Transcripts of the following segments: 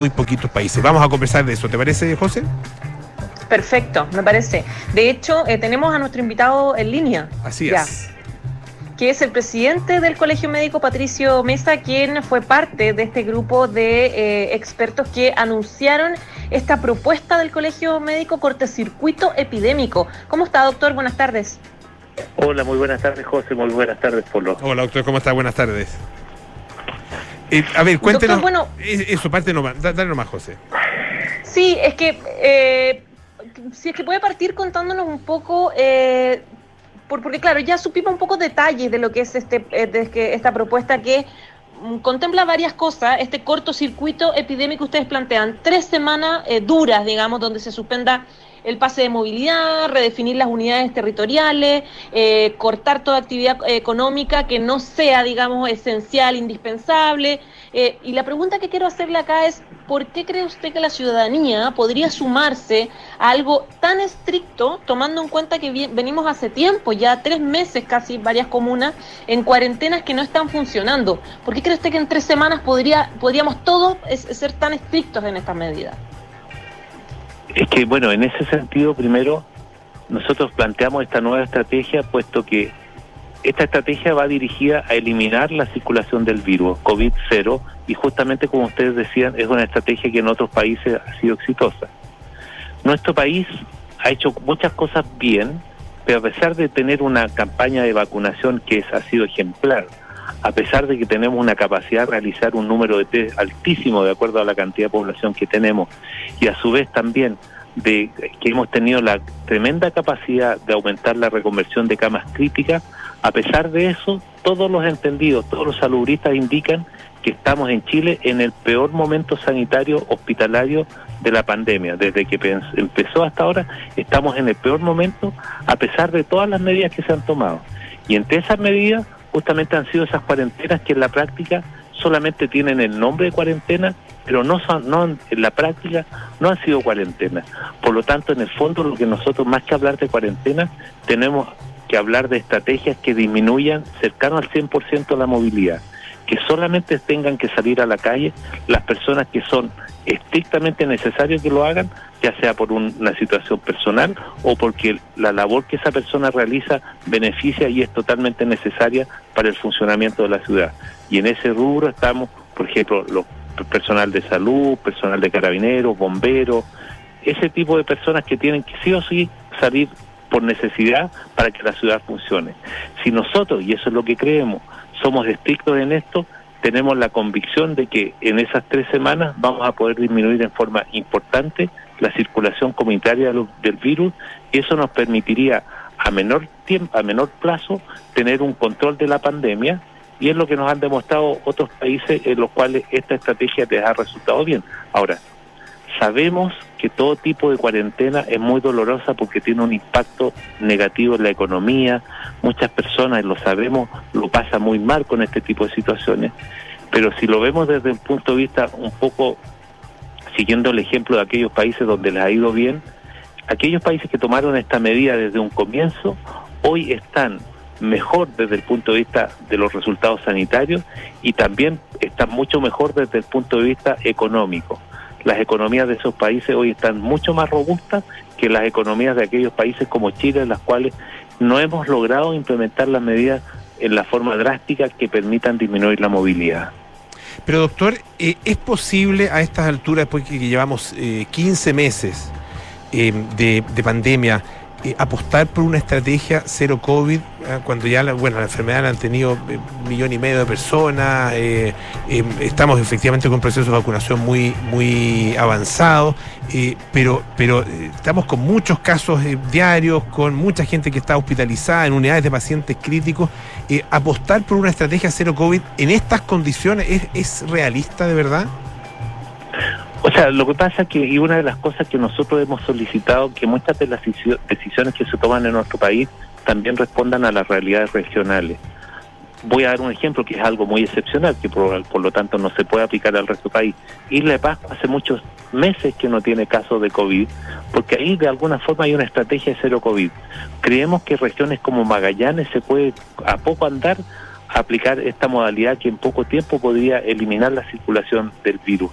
muy poquitos países. Vamos a conversar de eso, ¿te parece, José? Perfecto, me parece. De hecho, tenemos a nuestro invitado en línea. Así ya, es. Que es el presidente del Colegio Médico, Patricio Mesa, quien fue parte de este grupo de expertos que anunciaron esta propuesta del Colegio Médico, cortocircuito epidémico. ¿Cómo está, doctor? Buenas tardes. Hola, muy buenas tardes, José. Muy buenas tardes, Polo. Hola, doctor, ¿cómo está? Buenas tardes. A ver, cuéntenos. Doctor, bueno, eso, parte nomás. Dale nomás, José. Sí, es que si es que puede partir contándonos un poco, porque claro, ya supimos un poco detalles de lo que es esta propuesta que contempla varias cosas. Este cortocircuito epidémico ustedes plantean 3 semanas duras, digamos, donde se suspenda el pase de movilidad, redefinir las unidades territoriales, cortar toda actividad económica que no sea, digamos, esencial, indispensable. Y la pregunta que quiero hacerle acá es, ¿por qué cree usted que la ciudadanía podría sumarse a algo tan estricto, tomando en cuenta que venimos hace tiempo, ya 3 meses casi, varias comunas, en cuarentenas que no están funcionando? ¿Por qué cree usted que en 3 semanas podríamos todos ser tan estrictos en estas medidas? Es que, bueno, en ese sentido, primero, nosotros planteamos esta nueva estrategia, puesto que esta estrategia va dirigida a eliminar la circulación del virus, COVID-0, y justamente, como ustedes decían, es una estrategia que en otros países ha sido exitosa. Nuestro país ha hecho muchas cosas bien, pero a pesar de tener una campaña de vacunación que ha sido ejemplar, a pesar de que tenemos una capacidad de realizar un número de test altísimo de acuerdo a la cantidad de población que tenemos, y a su vez también de que hemos tenido la tremenda capacidad de aumentar la reconversión de camas críticas, a pesar de eso, todos los entendidos, todos los salubristas indican que estamos en Chile en el peor momento sanitario hospitalario de la pandemia. Desde que empezó hasta ahora, estamos en el peor momento, a pesar de todas las medidas que se han tomado. Y entre esas medidas, justamente han sido esas cuarentenas que en la práctica solamente tienen el nombre de cuarentena, pero en la práctica no han sido cuarentenas. Por lo tanto, en el fondo, lo que nosotros, más que hablar de cuarentena, tenemos que hablar de estrategias que disminuyan cercano al 100% la movilidad, que solamente tengan que salir a la calle las personas que son estrictamente necesarios que lo hagan, ya sea por una situación personal o porque la labor que esa persona realiza beneficia y es totalmente necesaria para el funcionamiento de la ciudad. Y en ese rubro estamos, por ejemplo, los personal de salud, personal de carabineros, bomberos, ese tipo de personas que tienen que sí o sí salir por necesidad para que la ciudad funcione. Si nosotros, y eso es lo que creemos, somos estrictos en esto, tenemos la convicción de que en esas 3 semanas vamos a poder disminuir en forma importante la circulación comunitaria del virus, y eso nos permitiría a menor tiempo, a menor plazo, tener un control de la pandemia, y es lo que nos han demostrado otros países en los cuales esta estrategia les ha resultado bien. Ahora, sabemos que todo tipo de cuarentena es muy dolorosa porque tiene un impacto negativo en la economía. Muchas personas, lo sabemos, lo pasan muy mal con este tipo de situaciones, pero si lo vemos desde un punto de vista un poco siguiendo el ejemplo de aquellos países donde les ha ido bien, aquellos países que tomaron esta medida desde un comienzo, hoy están mejor desde el punto de vista de los resultados sanitarios y también están mucho mejor desde el punto de vista económico. Las economías de esos países hoy están mucho más robustas que las economías de aquellos países como Chile, en las cuales no hemos logrado implementar las medidas en la forma drástica que permitan disminuir la movilidad. Pero doctor, ¿es posible a estas alturas, después que llevamos 15 meses de pandemia, apostar por una estrategia cero COVID, cuando ya la enfermedad la han tenido 1,5 millones de personas, estamos efectivamente con procesos de vacunación muy avanzados, pero estamos con muchos casos diarios, con mucha gente que está hospitalizada en unidades de pacientes críticos? ¿Apostar por una estrategia cero COVID en estas condiciones es realista de verdad? O sea, lo que pasa es que, y una de las cosas que nosotros hemos solicitado, que muchas de las decisiones que se toman en nuestro país también respondan a las realidades regionales. Voy a dar un ejemplo que es algo muy excepcional, que por lo tanto no se puede aplicar al resto del país. Isla de Pascua hace muchos meses que no tiene casos de COVID, porque ahí de alguna forma hay una estrategia de cero COVID. Creemos que regiones como Magallanes se puede a poco andar aplicar esta modalidad que en poco tiempo podría eliminar la circulación del virus.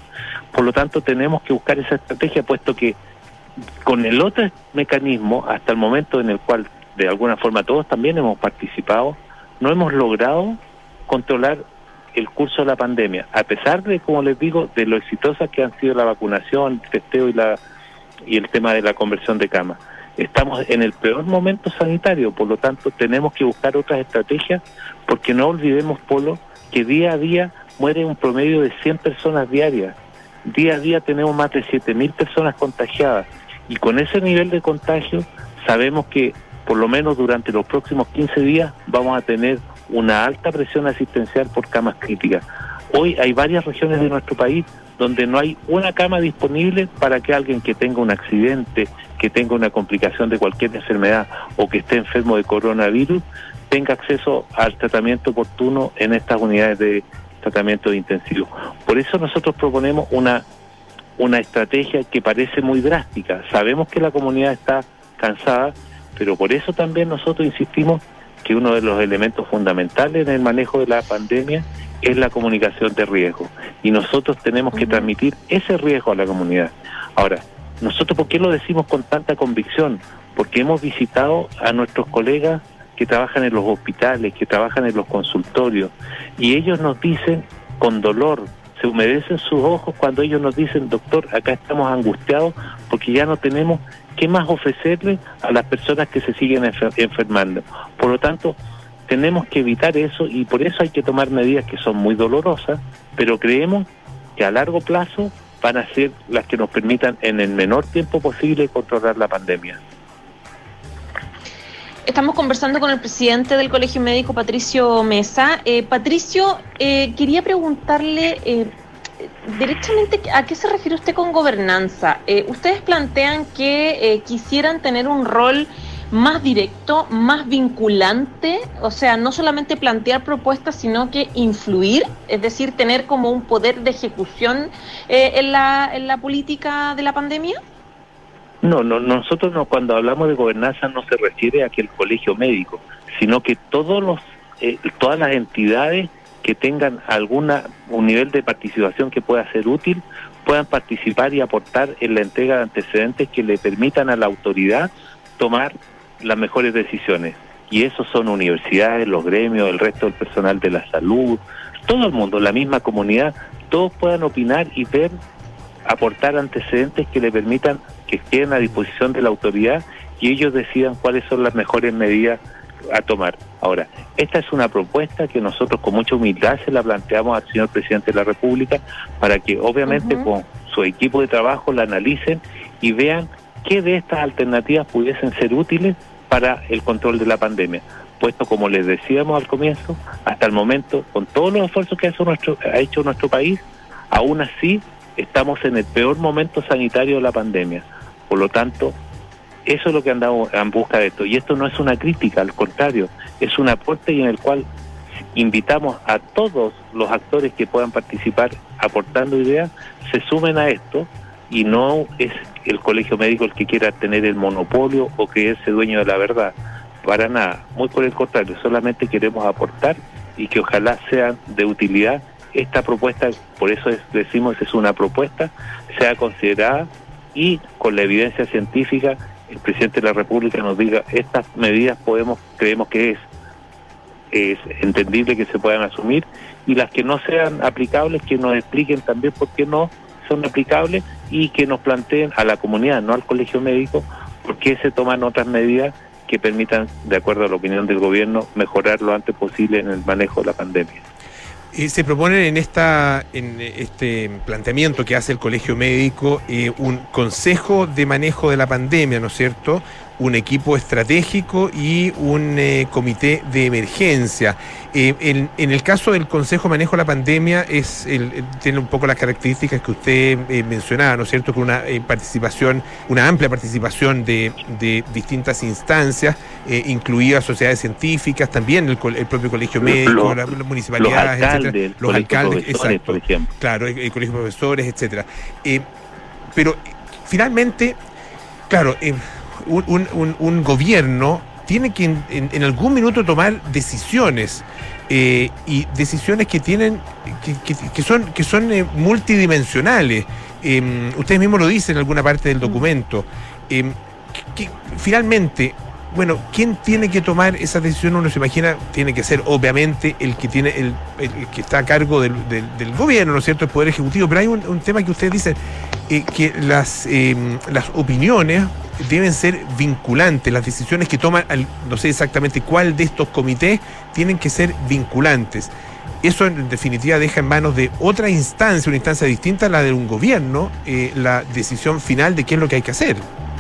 Por lo tanto, tenemos que buscar esa estrategia, puesto que con el otro mecanismo, hasta el momento en el cual de alguna forma todos también hemos participado, no hemos logrado controlar el curso de la pandemia, a pesar de, como les digo, de lo exitosas que han sido la vacunación, el testeo y el tema de la conversión de camas. Estamos en el peor momento sanitario, por lo tanto tenemos que buscar otras estrategias, porque no olvidemos, Polo, que día a día muere un promedio de 100 personas diarias. Día a día tenemos más de 7.000 personas contagiadas, y con ese nivel de contagio sabemos que por lo menos durante los próximos 15 días vamos a tener una alta presión asistencial por camas críticas. Hoy hay varias regiones de nuestro país donde no hay una cama disponible para que alguien que tenga un accidente, que tenga una complicación de cualquier enfermedad o que esté enfermo de coronavirus, tenga acceso al tratamiento oportuno en estas unidades de tratamiento intensivo. Por eso nosotros proponemos una estrategia que parece muy drástica. Sabemos que la comunidad está cansada, pero por eso también nosotros insistimos que uno de los elementos fundamentales en el manejo de la pandemia es la comunicación de riesgo, y nosotros tenemos que transmitir ese riesgo a la comunidad. Ahora, nosotros, ¿por qué lo decimos con tanta convicción? Porque hemos visitado a nuestros colegas que trabajan en los hospitales, que trabajan en los consultorios, y ellos nos dicen con dolor, se humedecen sus ojos cuando ellos nos dicen: doctor, acá estamos angustiados porque ya no tenemos qué más ofrecerle a las personas que se siguen enfermando. Por lo tanto, tenemos que evitar eso, y por eso hay que tomar medidas que son muy dolorosas, pero creemos que a largo plazo van a ser las que nos permitan en el menor tiempo posible controlar la pandemia. Estamos conversando con el presidente del Colegio Médico, Patricio Mesa. Patricio, quería preguntarle derechamente a qué se refiere usted con gobernanza. Ustedes plantean que quisieran tener un rol más directo, más vinculante, o sea, no solamente plantear propuestas, sino que influir, es decir, tener como un poder de ejecución en la política de la pandemia. No, nosotros no, cuando hablamos de gobernanza no se refiere a que el colegio médico, sino que todas las entidades que tengan un nivel de participación que pueda ser útil, puedan participar y aportar en la entrega de antecedentes que le permitan a la autoridad tomar las mejores decisiones. Y esos son universidades, los gremios, el resto del personal de la salud, todo el mundo, la misma comunidad, todos puedan opinar y ver, aportar antecedentes que le permitan que queden a disposición de la autoridad y ellos decidan cuáles son las mejores medidas a tomar. Ahora, esta es una propuesta que nosotros con mucha humildad se la planteamos al señor presidente de la República para que obviamente con su equipo de trabajo la analicen y vean qué de estas alternativas pudiesen ser útiles para el control de la pandemia. Puesto, como les decíamos al comienzo, hasta el momento, con todos los esfuerzos que ha hecho nuestro país, aún así estamos en el peor momento sanitario de la pandemia. Por lo tanto, eso es lo que andamos en busca de esto. Y esto no es una crítica, al contrario, es un aporte y en el cual invitamos a todos los actores que puedan participar aportando ideas, se sumen a esto, y no es el colegio médico el que quiera tener el monopolio o creerse dueño de la verdad. Para nada, muy por el contrario, solamente queremos aportar y que ojalá sean de utilidad. Esta propuesta, por eso decimos es una propuesta, sea considerada y con la evidencia científica el presidente de la República nos diga: estas medidas creemos que es entendible que se puedan asumir, y las que no sean aplicables que nos expliquen también por qué no son aplicables y que nos planteen a la comunidad, no al colegio médico, por qué se toman otras medidas que permitan, de acuerdo a la opinión del gobierno, mejorar lo antes posible en el manejo de la pandemia. Se propone en este planteamiento que hace el Colegio Médico un consejo de manejo de la pandemia, ¿no es cierto?, un equipo estratégico y un comité de emergencia. En el caso del Consejo de Manejo de la Pandemia tiene un poco las características que usted mencionaba, ¿no es cierto?, con una amplia participación de distintas instancias, incluidas sociedades científicas, también el propio Colegio Médico, las municipalidades, los alcaldes, exacto, por ejemplo. Claro, el colegio de profesores, etcétera. Pero finalmente, claro, un gobierno tiene que en algún minuto tomar decisiones, y decisiones que tienen que son multidimensionales. Ustedes mismos lo dicen en alguna parte del documento. Que finalmente, bueno, ¿quién tiene que tomar esa decisión? Uno se imagina, tiene que ser obviamente el que tiene el que está a cargo del gobierno, ¿no es cierto?, el Poder Ejecutivo, pero hay un tema que ustedes dicen, que las opiniones deben ser vinculantes, las decisiones que toman, no sé exactamente cuál de estos comités, tienen que ser vinculantes. Eso en definitiva deja en manos de otra instancia, una instancia distinta a la de un gobierno, la decisión final de qué es lo que hay que hacer.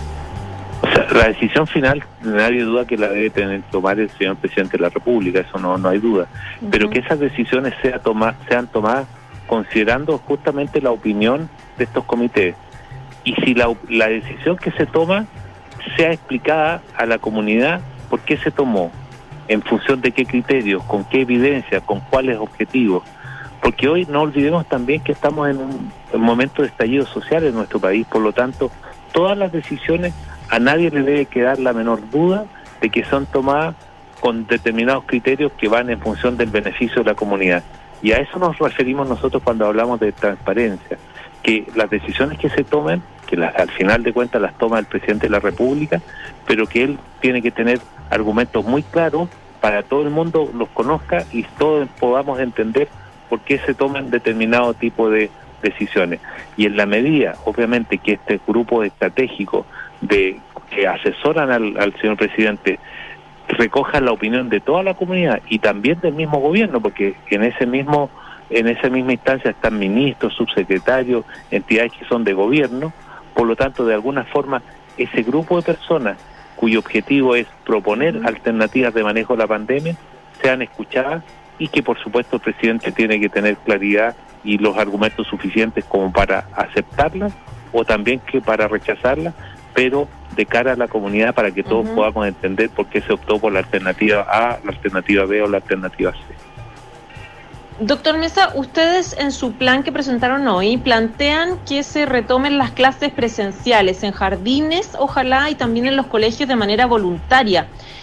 O sea, la decisión final, nadie duda que la debe tomar el señor presidente de la República, eso no hay duda. Pero que esas decisiones sean tomadas considerando justamente la opinión de estos comités. Y si la decisión que se toma sea explicada a la comunidad por qué se tomó, en función de qué criterios, con qué evidencia, con cuáles objetivos. Porque hoy no olvidemos también que estamos en un momento de estallido social en nuestro país, por lo tanto, todas las decisiones, a nadie le debe quedar la menor duda de que son tomadas con determinados criterios que van en función del beneficio de la comunidad. Y a eso nos referimos nosotros cuando hablamos de transparencia, que las decisiones que se tomen, que al final de cuentas las toma el presidente de la República, pero que él tiene que tener argumentos muy claros para que todo el mundo los conozca y todos podamos entender por qué se toman determinado tipo de decisiones. Y en la medida, obviamente, que este grupo estratégico que asesoran al señor presidente recojan la opinión de toda la comunidad y también del mismo gobierno, porque en esa misma instancia están ministros, subsecretarios, entidades que son de gobierno. Por lo tanto, de alguna forma, ese grupo de personas cuyo objetivo es proponer alternativas de manejo de la pandemia sean escuchadas, y que por supuesto el presidente tiene que tener claridad y los argumentos suficientes como para aceptarlas o también que para rechazarlas, pero de cara a la comunidad, para que todos podamos entender por qué se optó por la alternativa A, la alternativa B o la alternativa C. Doctor Mesa, ustedes en su plan que presentaron hoy plantean que se retomen las clases presenciales en jardines, ojalá, y también en los colegios de manera voluntaria.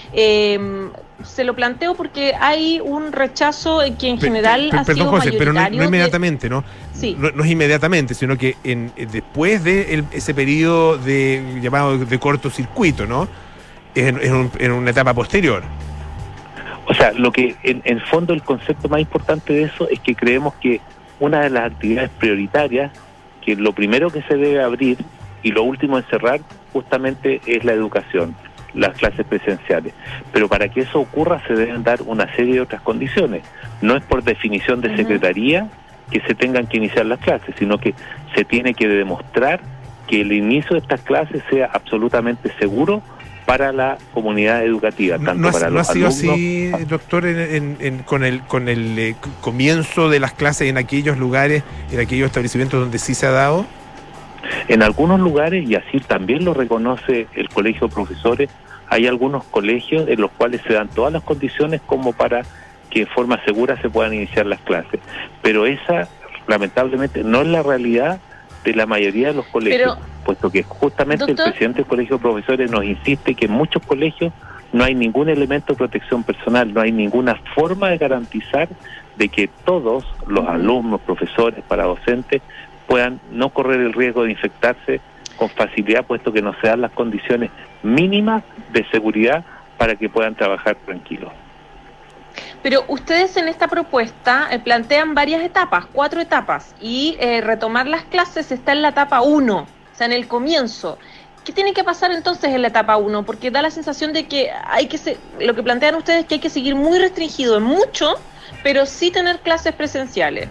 Se lo planteo porque hay un rechazo que en general ha sido José, mayoritario. pero no inmediatamente, ¿no? Sí. No es inmediatamente, sino que después de ese periodo llamado de cortocircuito, ¿no? En una etapa posterior. O sea, lo que en fondo el concepto más importante de eso es que creemos que una de las actividades prioritarias, que lo primero que se debe abrir y lo último en cerrar, justamente es la educación, las clases presenciales. Pero para que eso ocurra se deben dar una serie de otras condiciones. No es por definición de secretaría que se tengan que iniciar las clases, sino que se tiene que demostrar que el inicio de estas clases sea absolutamente seguro para la comunidad educativa, tanto para los alumnos. ¿No ha sido así, doctor, con el comienzo de las clases en aquellos lugares, en aquellos establecimientos donde sí se ha dado? En algunos lugares, y así también lo reconoce el Colegio de Profesores, hay algunos colegios en los cuales se dan todas las condiciones como para que de forma segura se puedan iniciar las clases. Pero esa, lamentablemente, no es la realidad de la mayoría de los colegios, puesto que justamente el presidente del Colegio de Profesores nos insiste que en muchos colegios no hay ningún elemento de protección personal, no hay ninguna forma de garantizar de que todos los alumnos, profesores, paradocentes puedan no correr el riesgo de infectarse con facilidad, puesto que no se dan las condiciones mínimas de seguridad para que puedan trabajar tranquilos. Pero ustedes en esta propuesta plantean varias etapas, 4 etapas, y retomar las clases está en la etapa 1, o sea, en el comienzo. ¿Qué tiene que pasar entonces en la etapa 1? Porque da la sensación de que lo que plantean ustedes es que hay que seguir muy restringido en mucho, pero sí tener clases presenciales.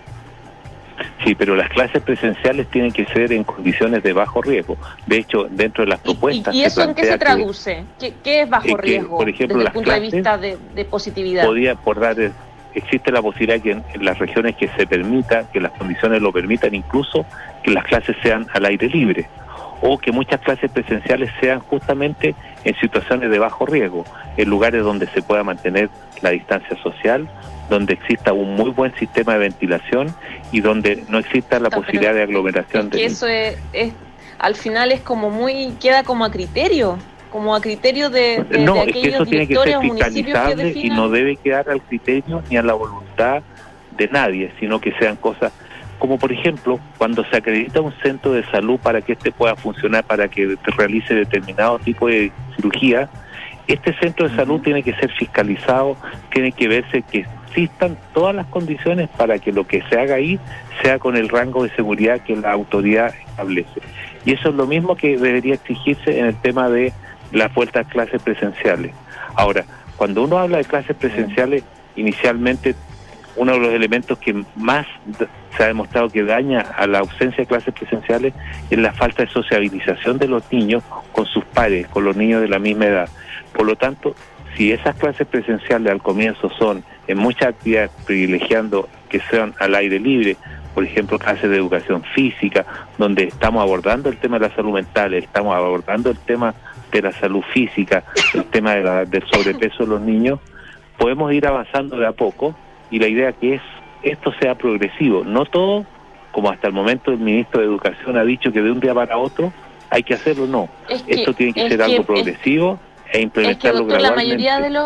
Sí, pero las clases presenciales tienen que ser en condiciones de bajo riesgo. De hecho, dentro de las propuestas... ¿Y eso en qué se traduce? ¿Qué es bajo riesgo, por ejemplo, desde el punto de vista de positividad? Existe la posibilidad que en las regiones que se permita, que las condiciones lo permitan, incluso que las clases sean al aire libre, o que muchas clases presenciales sean justamente en situaciones de bajo riesgo, en lugares donde se pueda mantener la distancia social, donde exista un muy buen sistema de ventilación y donde no exista la posibilidad de aglomeración. Eso al final es como queda como a criterio. como a criterio de no, es que aquellos eso tiene que directores ser o municipios que fiscalizable y definan. no debe quedar al criterio ni a la voluntad de nadie, sino que sean cosas como, por ejemplo, cuando se acredita un centro de salud para que este pueda funcionar, para que realice determinado tipo de cirugía, este centro de salud tiene que ser fiscalizado, tiene que verse que existan todas las condiciones para que lo que se haga ahí sea con el rango de seguridad que la autoridad establece. Y eso es lo mismo que debería exigirse en el tema de las vueltas a clases presenciales. Ahora, cuando uno habla de clases presenciales, inicialmente uno de los elementos que más se ha demostrado que daña a la ausencia de clases presenciales es la falta de sociabilización de los niños con sus pares, con los niños de la misma edad. Por lo tanto, si esas clases presenciales al comienzo son en muchas actividades privilegiando que sean al aire libre, por ejemplo, clases de educación física, donde estamos abordando el tema de la salud mental, estamos abordando el tema de la salud física, el tema del sobrepeso de los niños, podemos ir avanzando de a poco, y la idea que es esto sea progresivo, no todo, como hasta el momento el ministro de Educación ha dicho que de un día para otro hay que hacerlo, no. Esto tiene que ser algo progresivo e implementarlo doctor, gradualmente.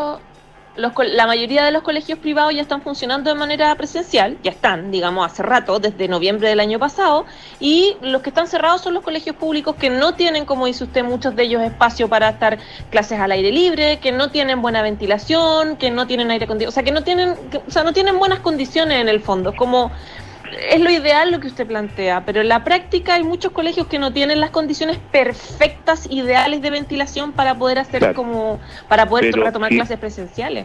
La mayoría de los colegios privados ya están funcionando de manera presencial, ya están, digamos, hace rato, desde noviembre del año pasado, y los que están cerrados son los colegios públicos que no tienen, como dice usted, muchos de ellos espacio para estar clases al aire libre, que no tienen buena ventilación, que no tienen aire acondicionado, o sea, no tienen buenas condiciones en el fondo, como es lo ideal lo que usted plantea, pero en la práctica hay muchos colegios que no tienen las condiciones perfectas, ideales de ventilación para poder hacer para poder retomar clases presenciales.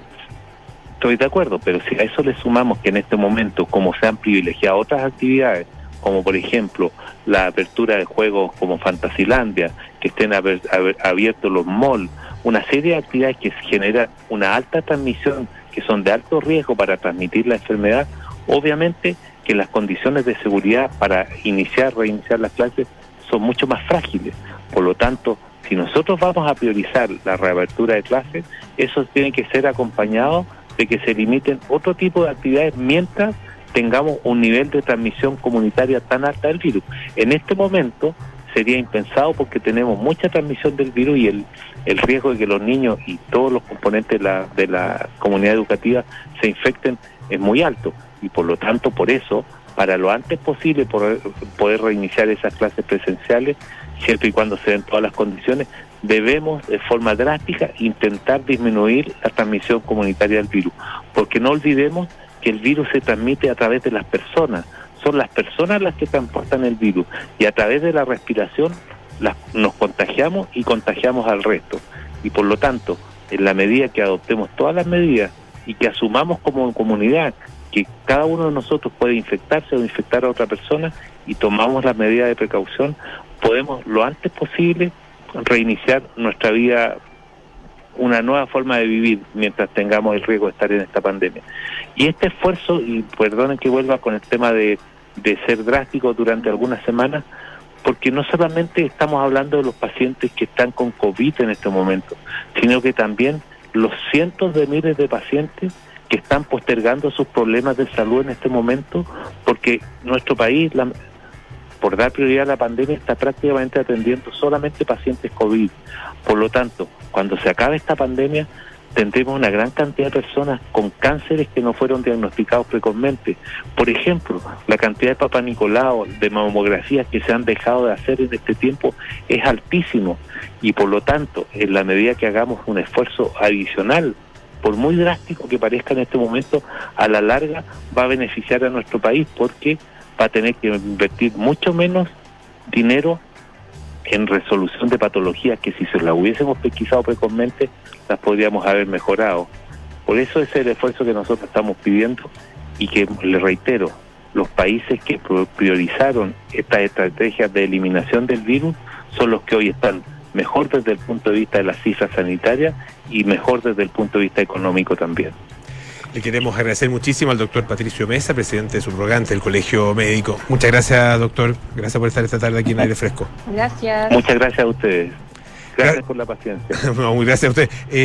Estoy de acuerdo, pero si a eso le sumamos que en este momento, como se han privilegiado otras actividades, como por ejemplo la apertura de juegos como Fantasilandia, que estén abiertos los malls, una serie de actividades que generan una alta transmisión, que son de alto riesgo para transmitir la enfermedad, obviamente que las condiciones de seguridad para reiniciar las clases son mucho más frágiles. Por lo tanto, si nosotros vamos a priorizar la reapertura de clases, eso tiene que ser acompañado de que se limiten otro tipo de actividades mientras tengamos un nivel de transmisión comunitaria tan alta del virus. En este momento sería impensado porque tenemos mucha transmisión del virus y el riesgo de que los niños y todos los componentes de la comunidad educativa se infecten es muy alto. Y por lo tanto, por eso, para lo antes posible poder reiniciar esas clases presenciales, siempre y cuando se den todas las condiciones, debemos de forma drástica intentar disminuir la transmisión comunitaria del virus, porque no olvidemos que el virus se transmite a través de las personas, son las personas las que transportan el virus, y a través de la respiración nos contagiamos y contagiamos al resto. Y por lo tanto, en la medida que adoptemos todas las medidas y que asumamos como comunidad que cada uno de nosotros puede infectarse o infectar a otra persona y tomamos las medidas de precaución, podemos lo antes posible reiniciar nuestra vida, una nueva forma de vivir mientras tengamos el riesgo de estar en esta pandemia. Y este esfuerzo, y perdonen que vuelva con el tema de ser drástico durante algunas semanas, porque no solamente estamos hablando de los pacientes que están con COVID en este momento, sino que también los cientos de miles de pacientes que están postergando sus problemas de salud en este momento, porque nuestro país, por dar prioridad a la pandemia, está prácticamente atendiendo solamente pacientes COVID. Por lo tanto, cuando se acabe esta pandemia, tendremos una gran cantidad de personas con cánceres que no fueron diagnosticados precozmente. Por ejemplo, la cantidad de Papa Nicolau, de mamografías que se han dejado de hacer en este tiempo es altísimo, y por lo tanto, en la medida que hagamos un esfuerzo adicional, por muy drástico que parezca en este momento, a la larga va a beneficiar a nuestro país, porque va a tener que invertir mucho menos dinero en resolución de patologías que si se las hubiésemos pesquisado precozmente, las podríamos haber mejorado. Por eso ese es el esfuerzo que nosotros estamos pidiendo, y que, le reitero, los países que priorizaron estas estrategias de eliminación del virus son los que hoy están mejor desde el punto de vista de las cifras sanitarias y mejor desde el punto de vista económico también. Le queremos agradecer muchísimo al doctor Patricio Mesa, presidente subrogante del Colegio Médico. Muchas gracias, doctor. Gracias por estar esta tarde aquí en Aire Fresco. Gracias. Muchas gracias a ustedes. Gracias por la paciencia. No, muy gracias a usted.